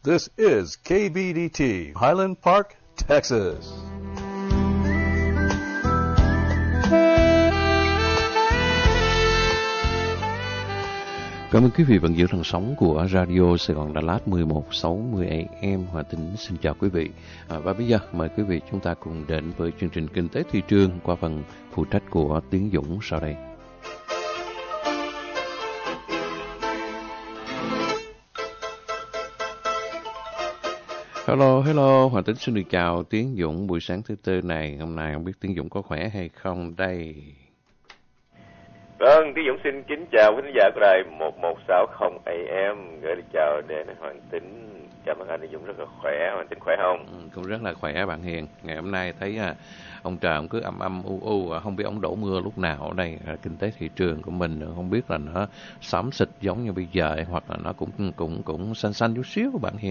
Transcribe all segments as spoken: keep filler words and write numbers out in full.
This is K B D T, Highland Park, Texas. Cảm ơn quý vị vẫn giữ thần sóng của Radio Sài Gòn Đà Lạt mười một sáu mươi A M. Hòa Tính xin chào quý vị. À, và bây giờ mời quý vị chúng ta cùng đến với chương trình Kinh tế Thị trường qua phần phụ trách của Tiến Dũng sau đây. Hello, hello, Hòa Tính xin được chào Tiến Dũng buổi sáng thứ Tư này. Hôm nay không biết Tiến Dũng có khỏe hay không đây? Vâng, Tiến Dũng xin kính chào quý khán giả của đài một một sáu không A M. Gửi lời chào đến Hoàng Tính. Cảm ơn anh Tiến Dũng rất là khỏe. Hoàng Tính khỏe không? Ừ, cũng rất là khỏe bạn Hiền. Ngày hôm nay thấy à, ông trời ông cứ âm âm u u, không biết ông đổ mưa lúc nào ở đây. À, kinh tế thị trường của mình không biết là nó xám xịt giống như bây giờ hoặc là nó cũng cũng cũng xanh xanh chút xíu bạn Hiền.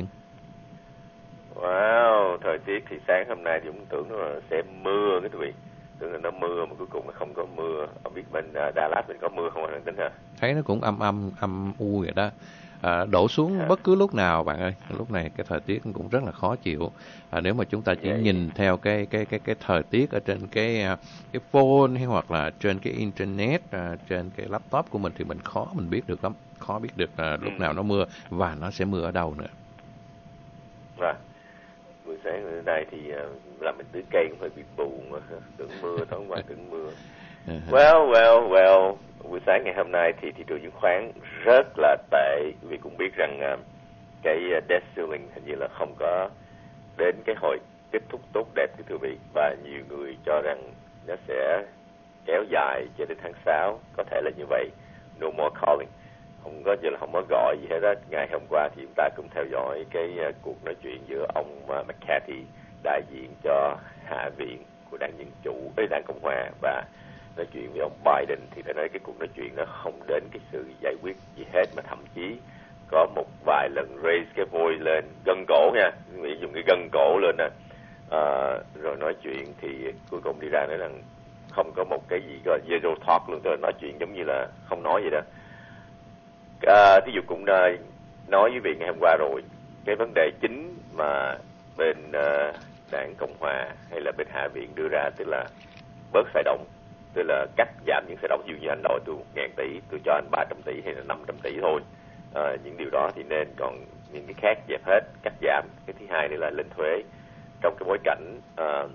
Wow, thời tiết thì sáng hôm nay thì cũng tưởng là sẽ mưa cái quý vị. Tưởng là nó mưa mà cuối cùng là không có mưa. Ông biết bên Đà Lạt mình có mưa không anh Tính hả? Thấy nó cũng âm âm âm u vậy đó. À, đổ xuống à. bất cứ lúc nào bạn ơi. Lúc này cái thời tiết cũng rất là khó chịu. À, nếu mà chúng ta chỉ yeah, nhìn yeah. theo cái cái cái cái thời tiết ở trên cái cái phone hay hoặc là trên cái internet, uh, trên cái laptop của mình thì mình khó mình biết được lắm, khó biết được uh, lúc ừ. nào nó mưa và nó sẽ mưa ở đâu nữa. Right. Buổi sáng ở đây thì uh, làm mình tưới cây cũng hơi bị buồn, tưởng mưa tối qua tưởng mưa. Well, well, well. Buổi sáng ngày hôm nay thì thị trường chứng khoán rất là tệ, vì cũng biết rằng uh, cái debt ceiling hình như là không có đến cái hồi kết thúc tốt đẹp của thưa vị, và nhiều người cho rằng nó sẽ kéo dài cho đến tháng sáu, có thể là như vậy. No more calling. Không có chứ là không có gọi gì hết đó. Ngày hôm qua thì chúng ta cũng theo dõi cái uh, cuộc nói chuyện giữa ông uh, McCarthy, đại diện cho Hạ viện của đảng Dân Chủ, với đảng Cộng Hòa, và nói chuyện với ông Biden, thì phải nói cái cuộc nói chuyện nó không đến cái sự giải quyết gì hết, mà thậm chí có một vài lần raise cái voice lên, gân cổ nha, nghĩ dùng cái gân cổ lên nè, à, rồi nói chuyện thì cuối cùng đi ra nói rằng không có một cái gì gọi zero talk luôn, tức là nói chuyện giống như là không nói vậy đó. À, thí dụ cũng uh, nói với vị ngày hôm qua rồi, cái vấn đề chính mà bên uh, đảng Cộng Hòa hay là bên Hạ viện đưa ra, tức là bớt xài động, tức là cắt giảm những xài động. Ví dụ như anh đòi tôi một ngàn tỷ, tôi cho anh ba trăm tỷ hay là năm trăm tỷ thôi. À, những điều đó thì nên, còn những cái khác dẹp hết, cắt giảm. Cái thứ hai nữa là lên thuế, trong cái bối cảnh uh,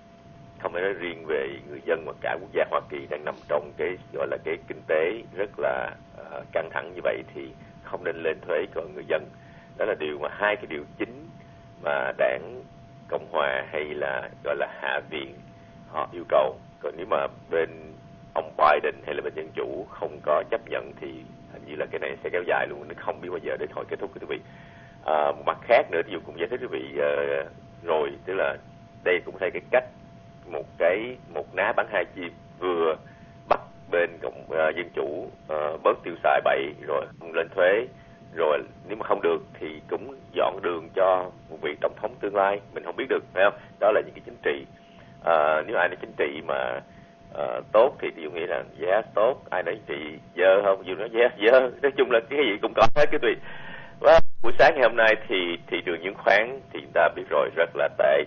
không phải nói riêng về người dân mà cả quốc gia Hoa Kỳ đang nằm trong cái gọi là cái kinh tế rất là uh, căng thẳng như vậy, thì không nên lên thuế cho người dân. Đó là điều mà hai cái điều chính mà đảng Cộng Hòa hay là gọi là Hạ viện họ yêu cầu. Còn nếu mà bên ông Biden hay là bên Dân Chủ không có chấp nhận thì hình như là cái này sẽ kéo dài luôn, nó không biết bao giờ đến hồi kết thúc quý vị. À, một mặt khác nữa, ví dụ cũng giải thích quý vị uh, rồi, tức là đây cũng thấy cái cách một cái một ná bắn hai chim, vừa bắt bên cộng uh, Dân Chủ uh, bớt tiêu xài bậy rồi không lên thuế, rồi nếu mà không được thì cũng dọn đường cho một vị tổng thống tương lai, mình không biết được, phải không? Đó là những cái chính trị. À, nếu ai nói chính trị mà uh, tốt thì tôi nghĩ là yes tốt, ai nói chính trị dơ không, dù nói yes dơ, nói chung là cái gì cũng có hết cái tùy. Và buổi sáng ngày hôm nay thì thị trường chứng khoán thì chúng ta biết rồi rất là tệ.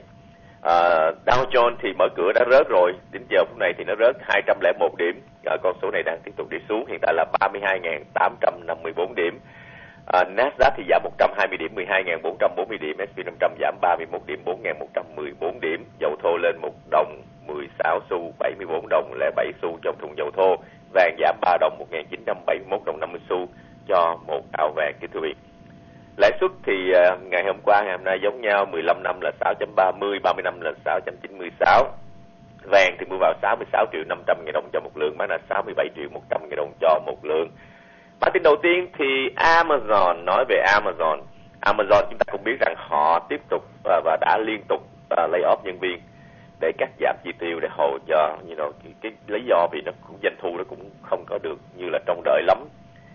Uh, Dow Jones thì mở cửa đã rớt rồi, đến giờ phút này thì nó rớt hai trăm lẻ một điểm, uh, con số này đang tiếp tục đi xuống, hiện tại là ba mươi hai nghìn tám trăm năm mươi tư điểm. Uh, Nasdaq thì giảm một trăm hai mươi điểm, mười hai nghìn bốn trăm bốn mươi điểm, ét and pê năm trăm giảm ba mươi mốt điểm, bốn nghìn một trăm mười bốn điểm, dầu thô lên một đồng mười sáu xu, bảy mươi tư đồng lẻ bảy xu trong thùng dầu thô, vàng giảm ba đồng, một nghìn chín trăm bảy mươi mốt đồng năm mươi xu cho một áo vàng. Kính thưa quý vị, lãi suất thì uh, ngày hôm qua ngày hôm nay giống nhau, mười lăm năm là sáu chấm ba mươi, ba mươi năm là sáu chấm chín mươi sáu. Vàng thì mua vào sáu mươi sáu triệu năm trăm nghìn đồng cho một lượng, bán là sáu mươi bảy triệu một trăm nghìn đồng cho một lượng. Bản tin đầu tiên thì Amazon, nói về Amazon. Amazon chúng ta cũng biết rằng họ tiếp tục uh, và đã liên tục uh, lay off nhân viên để cắt giảm chi tiêu để hỗ trợ, you know, cái, cái lý do vì nó cũng, doanh thu nó cũng không có được như là trông đợi lắm.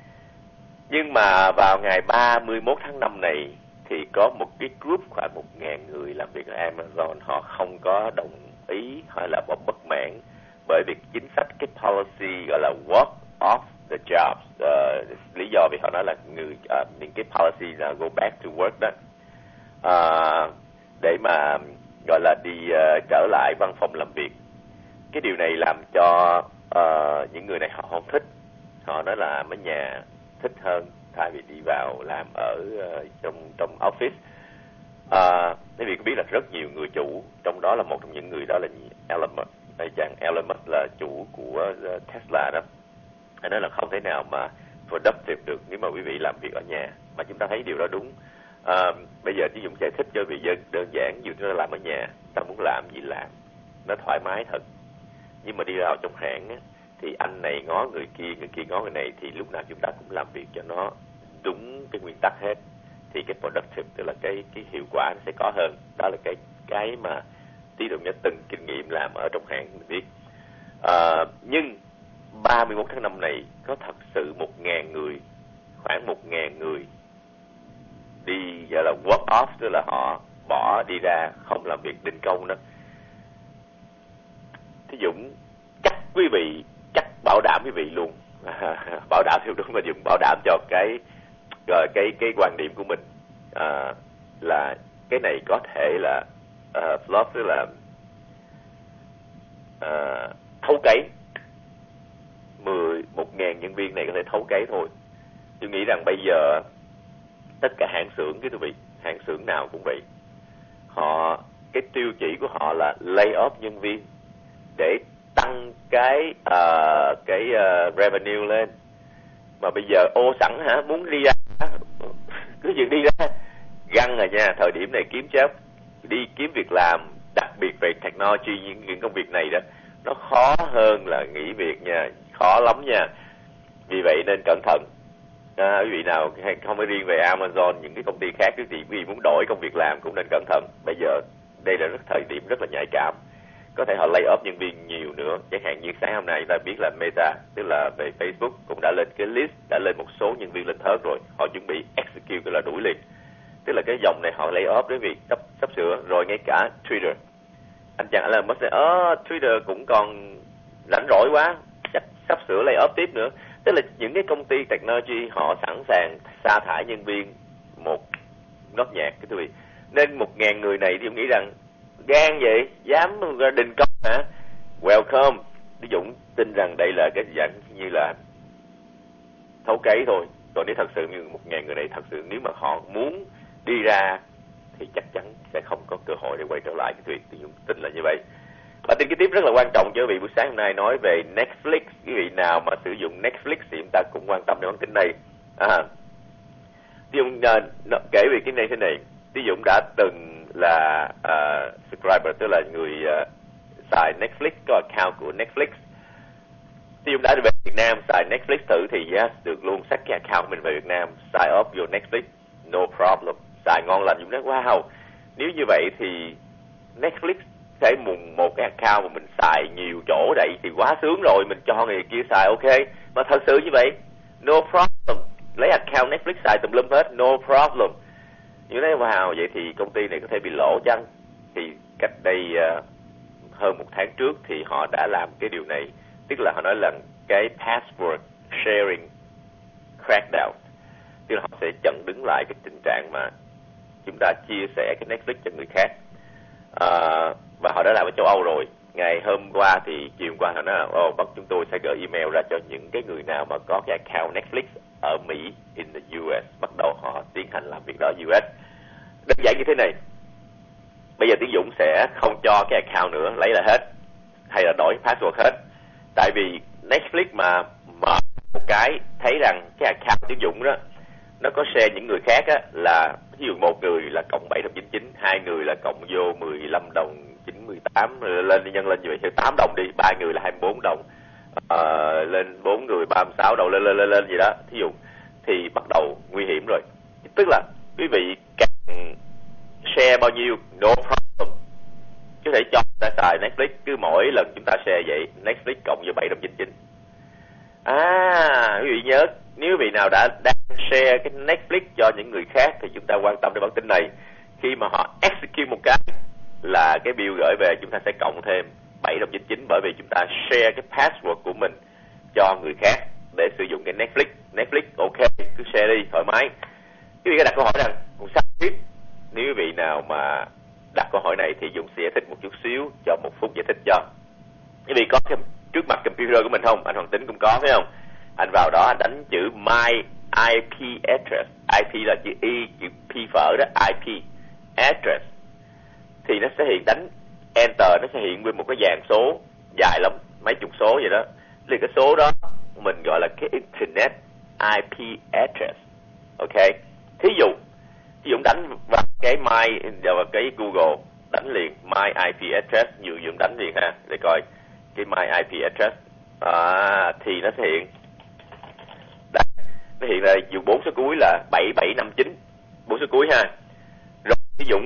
Nhưng mà vào ngày ba mươi mốt tháng năm này thì có một cái group khoảng một nghìn người làm việc ở Amazon, họ không có đồng ý hay là bất mãn bởi vì chính sách, cái policy gọi là work off the jobs. Uh, lý do vì họ nói là người uh, những cái policy là go back to work đó, uh, để mà gọi là đi uh, trở lại văn phòng làm việc. Cái điều này làm cho uh, những người này họ không thích. Họ nói là ở nhà thích hơn thay vì đi vào làm ở uh, trong trong office. Uh, quý vị có biết là rất nhiều người chủ, trong đó là một trong những người đó là Elon Musk. Đây chàng Elon Musk là chủ của uh, Tesla đó. Anh nói là không thể nào mà productive được nếu mà quý vị làm việc ở nhà. Mà chúng ta thấy điều đó đúng. À, bây giờ Chí Dũng giải thích cho vị dân đơn giản, dù chúng ta làm ở nhà, ta muốn làm gì làm, nó thoải mái thật. Nhưng mà đi vào trong hãng á, thì anh này ngó người kia, người kia ngó người này, thì lúc nào chúng ta cũng làm việc cho nó đúng cái nguyên tắc hết. Thì cái productive, tức là cái cái hiệu quả nó sẽ có hơn. Đó là cái cái mà Chí Dũng đã từng kinh nghiệm làm ở trong hãng mình biết. À, nhưng ba mươi mốt tháng năm này có thật sự một ngàn người, khoảng một ngàn người đi gọi là work off, tức là họ bỏ đi ra không làm việc đình công đó. Thí Dũng chắc quý vị, chắc bảo đảm quý vị luôn, bảo đảm theo đúng mà Dũng bảo đảm cho cái rồi cái cái quan điểm của mình à, là cái này có thể là uh, flop, tức là uh, thấu cấy. Mười một ngàn nhân viên này có thể thấu cấy thôi. Tôi nghĩ rằng bây giờ tất cả hãng xưởng, cái quý vị, hãng xưởng nào cũng vậy. Họ, cái tiêu chỉ của họ là lay off nhân viên để tăng cái uh, cái uh, revenue lên. Mà bây giờ ô sẵn hả, muốn đi ra cứ việc đi ra găng rồi nha. Thời điểm này kiếm job, đi kiếm việc làm, đặc biệt về technology, những, những công việc này đó, nó khó hơn là nghỉ việc nha, khó lắm nha. Vì vậy nên cẩn thận. À, quý vị nào không phải riêng về Amazon, những cái công ty khác, thì quý vị muốn đổi công việc làm cũng nên cẩn thận. Bây giờ đây là rất thời điểm rất là nhạy cảm, có thể họ lay off nhân viên nhiều nữa. Chẳng hạn như sáng hôm nay ta biết là Meta, tức là về Facebook, cũng đã lên cái list, đã lên một số nhân viên lên thớt rồi. Họ chuẩn bị execute, tức là đuổi liền. Tức là cái dòng này họ lay off đấy, vì sắp sắp sửa rồi. Ngay cả Twitter, anh chàng là mất ờ Twitter cũng còn rảnh rỗi quá, chắc sắp sửa lay off tiếp nữa. Tức là những cái công ty technology họ sẵn sàng sa thải nhân viên một nốt nhạc, cái quý vị. Nên một ngàn người này thì tôi nghĩ rằng gan vậy, dám đình công hả? Welcome. Ví Dũng tin rằng đây là cái dạng như là thấu cấy thôi. Còn nếu thật sự như một ngàn người này thật sự nếu mà họ muốn đi ra thì chắc chắn sẽ không có cơ hội để quay trở lại. Cái quý Dũng tin là như vậy. Và tin cái tiếp rất là quan trọng cho quý vị buổi sáng hôm nay nói về Netflix. Quý vị nào mà sử dụng Netflix thì chúng ta cũng quan tâm đến bản tin này. À, Tí Dũng uh, kể về cái này thế này. Tí Dũng đã từng là uh, subscriber, tức là người uh, xài Netflix, có account của Netflix. Tí Dũng đã về Việt Nam xài Netflix thử thì yes, được luôn xách cái account của mình về Việt Nam, sign up vô Netflix, no problem, xài ngon lành. Dũng nói wow, nếu như vậy thì Netflix sẽ mùng một cái account mà mình xài nhiều chỗ vậy thì quá sướng rồi, mình cho người kia xài ok. Mà thật sự như vậy, no problem, lấy account Netflix xài tùm lum hết, no problem. Như nói wow, vậy thì công ty này có thể bị lỗ chăng? Thì cách đây uh, hơn một tháng trước thì họ đã làm cái điều này, tức là họ nói là cái password sharing crackdown, tức là họ sẽ chặn đứng lại cái tình trạng mà chúng ta chia sẻ cái Netflix cho người khác. Uh, và họ đã làm ở châu Âu rồi. Ngày hôm qua thì chiều hôm qua họ nói là oh, bắt chúng tôi sẽ gửi email ra cho những cái người nào mà có cái account Netflix ở Mỹ, in the u ét. Bắt đầu họ tiến hành làm việc đó ở u ét. Đơn giản như thế này, bây giờ Tiến Dũng sẽ không cho cái account nữa, lấy lại hết hay là đổi password hết. Tại vì Netflix mà mở một cái thấy rằng cái account Tiến Dũng đó nó có share những người khác á, là ví dụ một người là cộng bảy trăm chín mươi chín, hai người là cộng vô mười lăm đồng chín mươi tám, lên nhân lên như vậy thì tám đồng đi, ba người là hai mươi bốn đồng, à, lên bốn người ba mươi sáu đồng, lên lên lên lên gì đó, thí dụ thì bắt đầu nguy hiểm rồi. Tức là quý vị càng share bao nhiêu no problem, có thể cho ta xài Netflix, cứ mỗi lần chúng ta share vậy Netflix cộng vô bảy trăm chín mươi chín. À, quý vị nhớ, nếu quý vị nào đã đang share cái Netflix cho những người khác thì chúng ta quan tâm đến bản tin này. Khi mà họ execute một cái là cái bill gửi về, chúng ta sẽ cộng thêm bảy trăm chín mươi chín, bởi vì chúng ta share cái password của mình cho người khác để sử dụng cái Netflix. Netflix ok, cứ share đi, thoải mái. Quý vị có đặt câu hỏi rằng sao biết nếu quý vị nào mà đặt câu hỏi này thì Dũng sẽ giải thích một chút xíu, cho một phút giải thích cho. Quý vị có cái trước mặt computer của mình không? Anh Hoàng Tính cũng có phải không? Anh vào đó anh đánh chữ My i pê address. i pê là chữ Y, chữ P phở đó, i pê address. Thì nó sẽ hiện đánh Enter, nó sẽ hiện nguyên một cái dàn số dài lắm, mấy chục số vậy đó. Thì cái số đó mình gọi là cái Internet i pê address. Ok. Thí dụ, thí dụ đánh vào cái My, vào cái Google, đánh liền My i pê address, nhiều Dũng đánh liền ha, để coi cái My i pê address. À, thì nó sẽ hiện, đây, nó hiện là dùng bốn số cuối là bảy bảy năm chín, bốn số cuối ha. Rồi thí dụ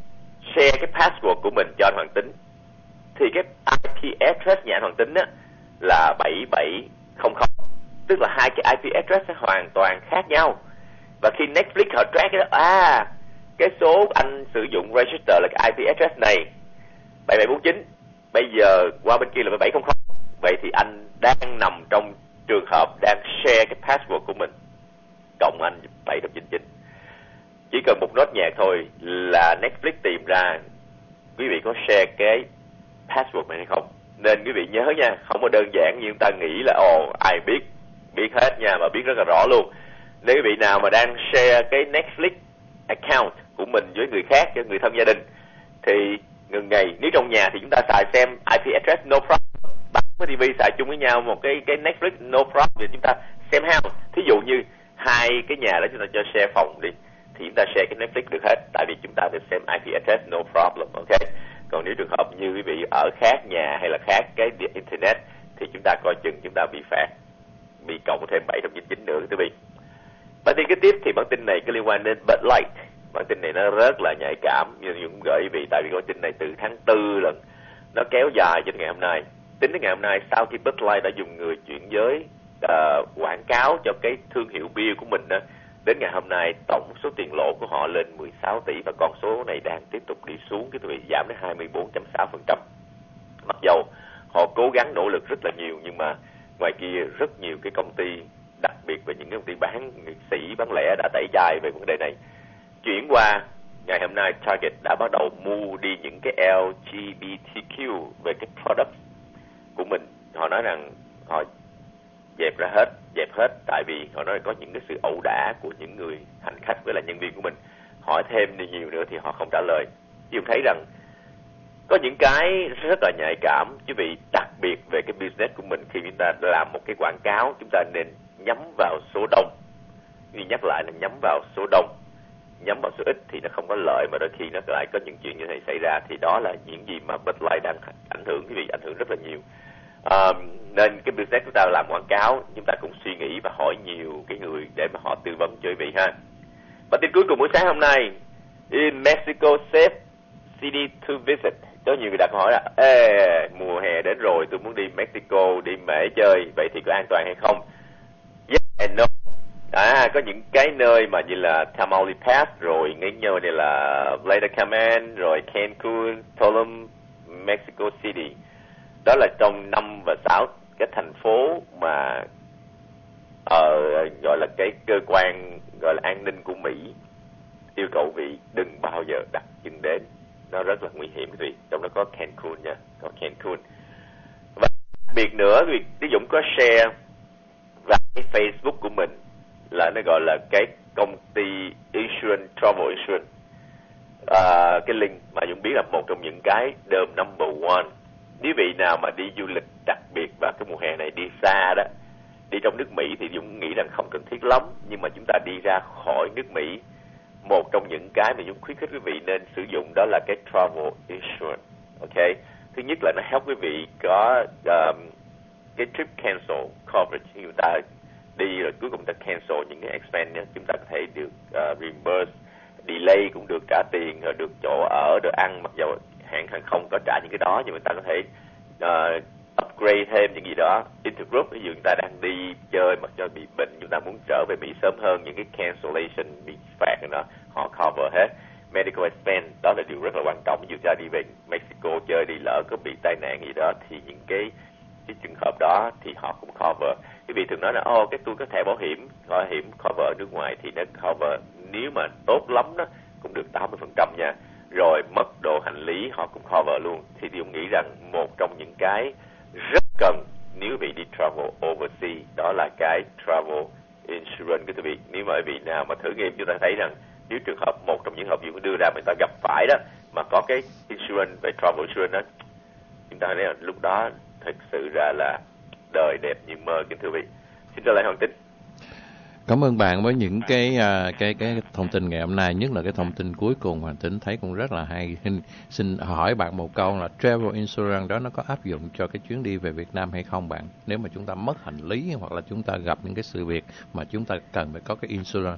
share cái password của mình cho anh Hoàng Tính, thì cái i pê address nhà anh Hoàng Tính á là bảy bảy không không, tức là hai cái i pê address sẽ hoàn toàn khác nhau. Và khi Netflix họ track cái đó, à, cái số anh sử dụng register là cái i pê address này bảy bảy bốn chín, bây giờ qua bên kia là bảy bảy không không, vậy thì anh đang nằm trong trường hợp đang share cái password của mình cộng anh bảy một chín chín. Chỉ cần một nốt nhạc thôi là Netflix tìm ra quý vị có share cái password này hay không. Nên quý vị nhớ nha, không có đơn giản như chúng ta nghĩ là ồ ai biết, biết hết nha, mà biết rất là rõ luôn. Nếu quý vị nào mà đang share cái Netflix account của mình với người khác, với người thân gia đình, thì ngừng ngày, nếu trong nhà thì chúng ta xài xem i pê address no problem, bắt cái ti vi xài chung với nhau một cái cái Netflix no problem, thì chúng ta xem house. Thí dụ như hai cái nhà đó chúng ta cho share phòng đi, thì chúng ta share cái Netflix được hết, tại vì chúng ta được xem i pê address no problem, ok. Còn nếu trường hợp như quý vị ở khác nhà hay là khác cái internet thì chúng ta coi chừng chúng ta bị phạt, bị cộng thêm bảy chín chín nữa quý vị. Bản tin kế tiếp thì bản tin này có liên quan đến Bud Light. Bản tin này nó rất là nhạy cảm, nhưng cũng gửi quý vị, tại vì bản tin này từ tháng tư lần, nó kéo dài đến ngày hôm nay. Tính đến ngày hôm nay, sau khi Bud Light đã dùng người chuyển giới uh, quảng cáo cho cái thương hiệu bia của mình đó, đến ngày hôm nay tổng số tiền lỗ của họ lên mười sáu tỷ, và con số này đang tiếp tục đi xuống, cái vị giảm đến hai mươi bốn phẩy sáu phần trăm. Mặc dầu họ cố gắng nỗ lực rất là nhiều, nhưng mà ngoài kia rất nhiều cái công ty, đặc biệt về những cái công ty bán sỉ, bán lẻ đã tẩy chay về vấn đề này. Chuyển qua ngày hôm nay, Target đã bắt đầu mua đi những cái lờ giê bê tê quy về cái product của mình. Họ nói rằng họ dẹp ra hết, dẹp hết, tại vì họ nói có những cái sự ẩu đả của những người hành khách với là nhân viên của mình. Hỏi thêm đi nhiều nữa thì họ không trả lời. Chứ thấy rằng có những cái rất là nhạy cảm, quý vị, đặc biệt về cái business của mình. Khi chúng ta làm một cái quảng cáo, chúng ta nên nhắm vào số đông. Như nhắc lại là nhắm vào số đông, nhắm vào số ít thì nó không có lợi, mà đôi khi nó lại có những chuyện như thế này xảy ra. Thì đó là những gì mà Bud Light đang ảnh hưởng, quý vị, ảnh hưởng rất là nhiều. À, nên cái business chúng ta làm quảng cáo, chúng ta cũng suy nghĩ và hỏi nhiều cái người để mà họ tư vấn cho quý vị ha. Và tin cuối cùng buổi sáng hôm nay, in Mexico safe city to visit. Có nhiều người đặt hỏi là, ê, mùa hè đến rồi, tôi muốn đi Mexico, đi Mễ chơi, vậy thì có an toàn hay không? Yes and no. À, có những cái nơi mà như là Tamaulipas, rồi ngay như này là Playa del Carmen, rồi Cancun, Tulum, Mexico City. Đó là trong năm và sáu cái thành phố mà ở gọi là cái cơ quan gọi là an ninh của Mỹ yêu cầu vị đừng bao giờ đặt chân đến. Nó rất là nguy hiểm quý vị. Trong đó có Cancun nha, có Cancun. Và đặc biệt nữa, vì ví dụ có share và cái Facebook của mình là nó gọi là cái công ty insurance, travel insurance. À, cái link mà Dũng biết là một trong những cái đơm number one. Nếu vị nào mà đi du lịch, đặc biệt vào cái mùa hè này đi xa đó, đi trong nước Mỹ thì Dũng nghĩ rằng không cần thiết lắm, nhưng mà chúng ta đi ra khỏi nước Mỹ, một trong những cái mà Dũng khuyến khích quý vị nên sử dụng đó là cái travel insurance. Ok, thứ nhất là nó help quý vị có um, cái trip cancel coverage. Khi chúng ta đi rồi cuối cùng ta cancel những cái expense, chúng ta có thể được uh, reimburse, delay cũng được trả tiền, rồi được chỗ ở, được ăn, mặc dù hãng hàng không có trả những cái đó, nhưng mà ta có thể uh, upgrade thêm những gì đó. Intergroup, ví dụ chúng ta đang đi chơi mà cho bị bệnh, chúng ta muốn trở về Mỹ sớm hơn, những cái cancellation bị phạt đó họ cover hết. Medical expense, đó là điều rất là quan trọng. Ví dụ ta đi về Mexico chơi, đi lỡ có bị tai nạn gì đó thì những cái cái trường hợp đó thì họ cũng cover. Quý vị thường nói là ô oh, cái tôi có thẻ bảo hiểm, bảo hiểm cover ở nước ngoài thì nó cover, nếu mà tốt lắm đó cũng được tám mươi phần trăm nha. Rồi mất đồ hành lý họ cũng cover luôn. Thì tôi nghĩ rằng một trong những cái rất cần nếu bị đi travel overseas đó là cái travel insurance của quý vị. Nếu mà quý vị nào mà thử nghiệm, chúng ta thấy rằng nếu trường hợp một trong những hợp dụng đưa ra người ta gặp phải đó mà có cái insurance về travel insurance đó, chúng ta thấy là lúc đó thực sự ra là đời đẹp như mơ, kính thưa quý vị. Xin trở lại Hoàng Tính. Cảm ơn bạn với những cái cái cái thông tin ngày hôm nay, nhất là cái thông tin cuối cùng Hoàng Tính thấy cũng rất là hay. Xin hỏi bạn một câu là travel insurance đó nó có áp dụng cho cái chuyến đi về Việt Nam hay không bạn? Nếu mà chúng ta mất hành lý hoặc là chúng ta gặp những cái sự việc mà chúng ta cần phải có cái insurance.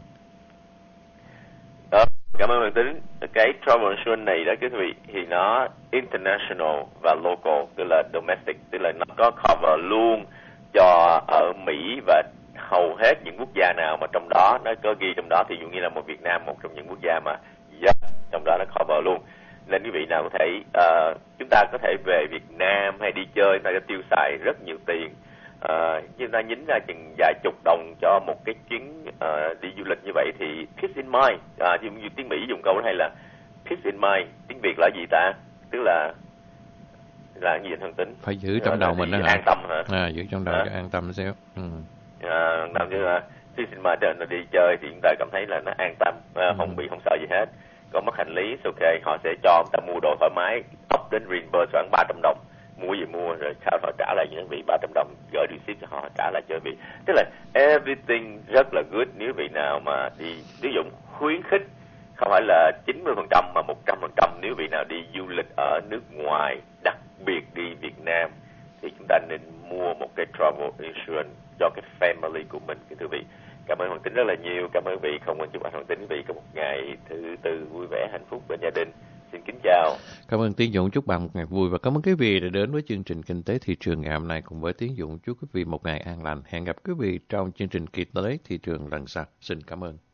Đó, cảm ơn Hoàng Tính. Cái travel insurance này đó quý vị thì nó international và local, tức là domestic, tức là nó có cover luôn cho ở Mỹ và hầu hết những quốc gia nào mà trong đó nó có ghi trong đó, thì dụ như là một Việt Nam, một trong những quốc gia mà yes, trong đó nó cover luôn. Nên quý vị nào có thể uh, chúng ta có thể về Việt Nam hay đi chơi, ta có tiêu xài rất nhiều tiền, uh, chúng ta nhín ra chừng vài chục đồng cho một cái chuyến uh, đi du lịch như vậy thì peace in mind, uh, như tiếng Mỹ dùng câu đó hay là peace in mind, tiếng Việt là gì ta, tức là là gì Thần Tính? Phải giữ trong đầu mình đó hả? An tâm hả? À, giữ trong đầu cho an tâm xíu. Ừ. À, làm như là peace in mind là đi chơi thì chúng ta cảm thấy là nó an tâm, à, không ừ. bị không sợ gì hết. Còn mất hành lý, ok, họ sẽ cho chúng ta mua đồ thoải mái, up đến reimburse khoảng ba trăm đồng, mua gì mua rồi sau họ trả lại những vị ba trăm đồng, gửi đi ship cho họ trả lại cho vị. Tức là everything rất là good nếu vị nào mà đi, ví dụ khuyến khích không phải là chín mươi phần trăm mà một trăm phần trăm nếu vị nào đi du lịch ở nước ngoài, đặc biệt đi Việt Nam thì chúng ta nên mua một cái travel insurance cho cái family của mình, cái thưa vị. Cảm ơn Hoàng Tính rất là nhiều. Cảm ơn vị. Không quên chúc anh Hoàng Tính vị có một ngày thứ tư vui vẻ, hạnh phúc bên gia đình. Xin kính chào. Cảm ơn Tiến Dũng, chúc bạn một ngày vui và cảm ơn quý vị đã đến với chương trình Kinh tế Thị trường ngày hôm nay cùng với Tiến Dũng. Chúc quý vị một ngày an lành. Hẹn gặp quý vị trong chương trình Kinh tế Thị trường lần sau. Xin cảm ơn.